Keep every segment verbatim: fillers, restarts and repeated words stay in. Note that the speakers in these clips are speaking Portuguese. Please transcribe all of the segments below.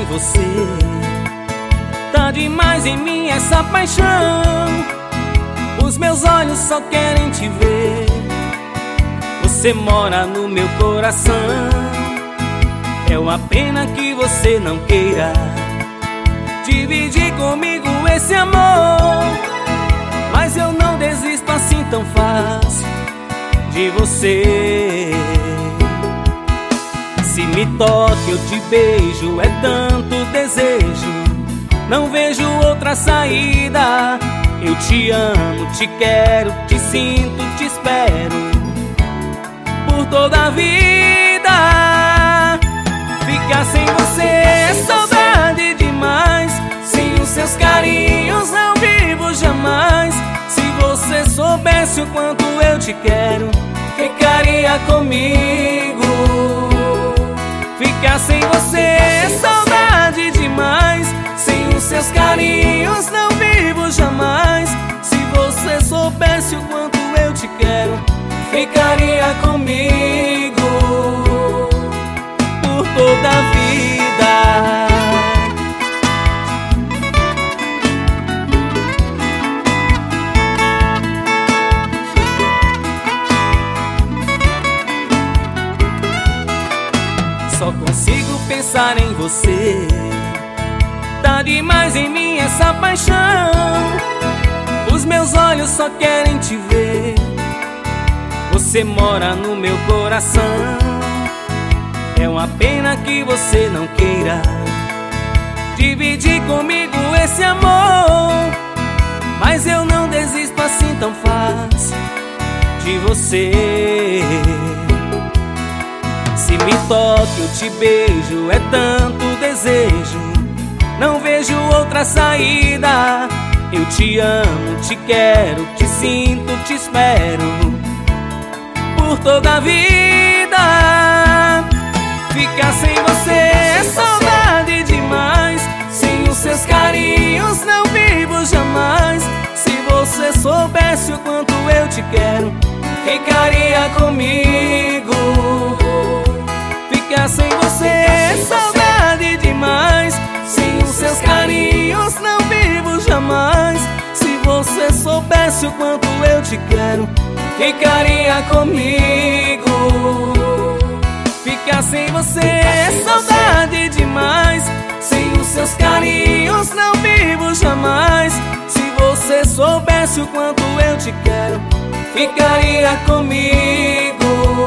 você. Tá demais em mim essa paixão. Os meus olhos só querem te ver. Você mora no meu coração. É uma pena que você não queira dividir comigo esse amor, mas eu não desisto assim tão fácil de você. Se me toque, eu te beijo, é tanto desejo, não vejo outra saída. Eu te amo, te quero, te sinto, te espero por toda a vida. Ficar sem você é saudade demais. Sem os seus carinhos não vivo jamais. Se você soubesse o quanto eu te quero, ficaria comigo. Ficar sem você é saudade demais. Sem os seus carinhos não vivo jamais. Se você soubesse o quanto eu te quero, ficaria comigo por toda a vida. Só consigo pensar em você. Tá demais em mim essa paixão. Os meus olhos só querem te ver. Você mora no meu coração. É uma pena que você não queira dividir comigo esse amor, mas eu não desisto assim tão fácil de você. Se me toque, eu te beijo, é tanto desejo, não vejo outra saída. Eu te amo, te quero, te sinto, te espero por toda a vida. Ficar sem você é saudade demais. Sem os seus carinhos não vivo jamais. Se você soubesse o quanto eu te quero, ficaria comigo. Ficar sem você é saudade demais. Sem os seus carinhos não vivo jamais. Se você soubesse o quanto eu te quero, ficaria comigo. Ficar sem você é saudade demais. Sem os seus carinhos não vivo jamais. Se você soubesse o quanto eu te quero, ficaria comigo.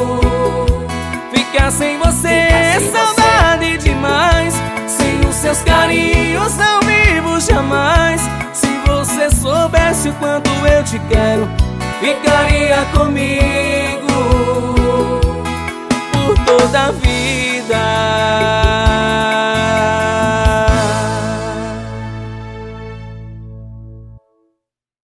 Ficar sem você é saudade demais. Sem os seus carinhos não vivo jamais. Se você soubesse o quanto eu te quero, ficaria comigo por toda a vida.